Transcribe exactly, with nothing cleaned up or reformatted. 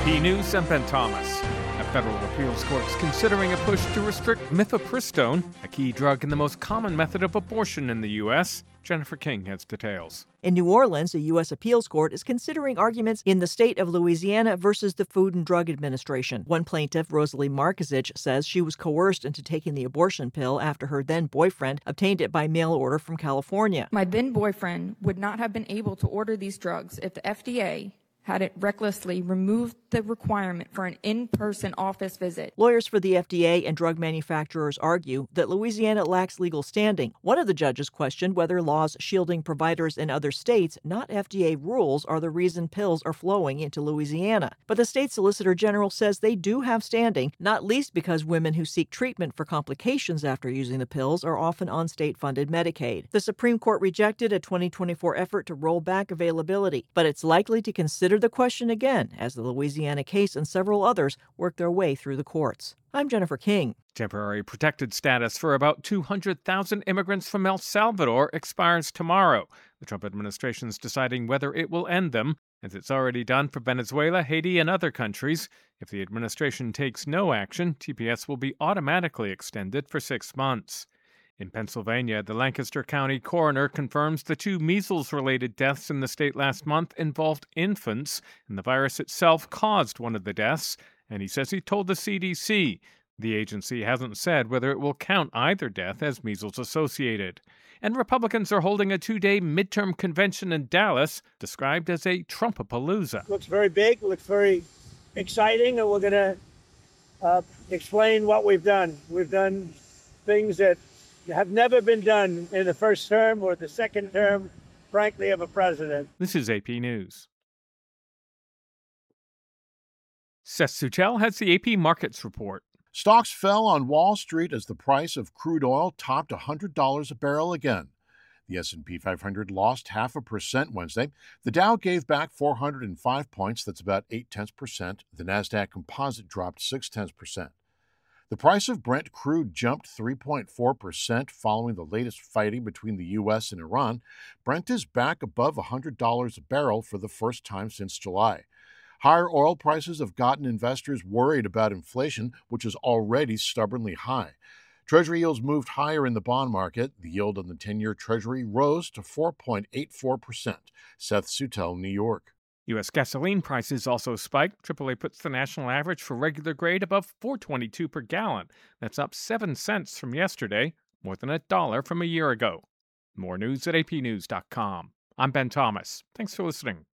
P News, I'm Ben Thomas. A federal appeals court is considering a push to restrict mifepristone, a key drug in the most common method of abortion in the U S Jennifer King has details. In New Orleans, a U S appeals court is considering arguments in the state of Louisiana versus the Food and Drug Administration. One plaintiff, Rosalie Markazich, says she was coerced into taking the abortion pill after her then-boyfriend obtained it by mail order from California. My then-boyfriend would not have been able to order these drugs if the F D A had it recklessly removed the requirement for an in-person office visit. Lawyers for the F D A and drug manufacturers argue that Louisiana lacks legal standing. One of the judges questioned whether laws shielding providers in other states, not F D A rules, are the reason pills are flowing into Louisiana. But the state solicitor general says they do have standing, not least because women who seek treatment for complications after using the pills are often on state-funded Medicaid. The Supreme Court rejected a twenty twenty-four effort to roll back availability, but it's likely to consider the question again as the Louisiana case and several others work their way through the courts. I'm Jennifer King. Temporary protected status for about two hundred thousand immigrants from El Salvador expires tomorrow. The Trump administration is deciding whether it will end them, as it's already done for Venezuela, Haiti, and other countries. If the administration takes no action, T P S will be automatically extended for six months. In Pennsylvania, the Lancaster County coroner confirms the two measles-related deaths in the state last month involved infants, and the virus itself caused one of the deaths, and he says he told the C D C. The agency hasn't said whether it will count either death as measles-associated. And Republicans are holding a two-day midterm convention in Dallas, described as a Trumpapalooza. Looks very big, looks very exciting, and we're going to uh, explain what we've done. We've done things that have never been done in the first term or the second term, frankly, of a president. This is A P News. Seth Suttel has the A P Markets Report. Stocks fell on Wall Street as the price of crude oil topped one hundred dollars a barrel again. The S and P five hundred lost half a percent Wednesday. The Dow gave back four hundred five points, that's about eight tenths percent. The Nasdaq Composite dropped six tenths percent. The price of Brent crude jumped three point four percent following the latest fighting between the U S and Iran. Brent is back above one hundred dollars a barrel for the first time since July. Higher oil prices have gotten investors worried about inflation, which is already stubbornly high. Treasury yields moved higher in the bond market. The yield on the ten-year Treasury rose to four point eight four percent. Seth Suttel, New York. U S gasoline prices also spiked. triple A puts the national average for regular grade above four dollars and twenty-two cents per gallon. That's up seven cents from yesterday, more than a dollar from a year ago. More news at A P news dot com. I'm Ben Thomas. Thanks for listening.